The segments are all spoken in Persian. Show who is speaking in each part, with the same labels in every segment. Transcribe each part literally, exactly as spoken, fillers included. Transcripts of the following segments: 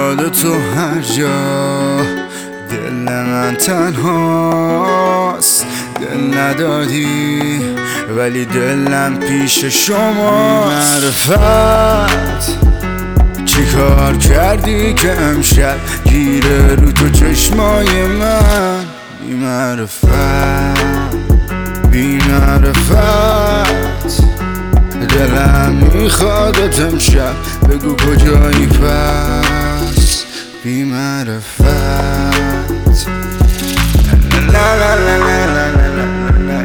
Speaker 1: یاد تو هر جا دل من تنهاست. دل ندادی ولی دلم پیش شما. معرفت چی کار کردی که امشب گیره رو تو چشمای من؟ بی معرفت بی معرفت دلم میخوادت امشب، بگو کجایی پس؟ بی معرفت لا لا لا لا لا لا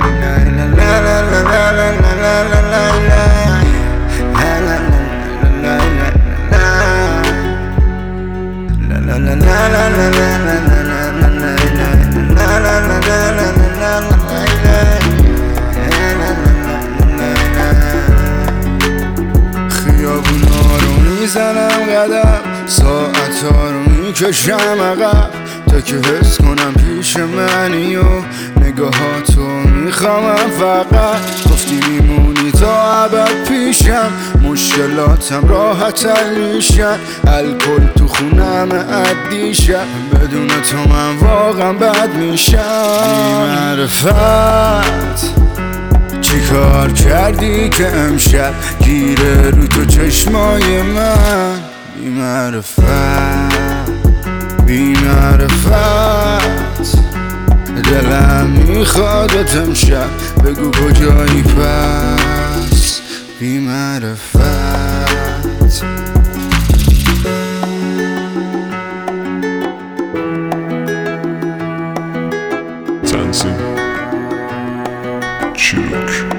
Speaker 1: خیابونا رو میزنم قدم، ساعتها رو میکشم عقب تا که حس کنم پیش منی و نگاهاتو میخوامم. فقط گفتی میمونی تا ابد پیشم، مشکلاتم راحت حل میشن، الکل تو خونم عدیشم، بدون تو من واقعا بد میشم. بی معرفت چی کار کردی که امشب گیره رو تو چشمای من؟ بی معرفت بی معرفت دلم میخوادت امشب، بگو کجایی پس؟ بی معرفت
Speaker 2: Dancing Chick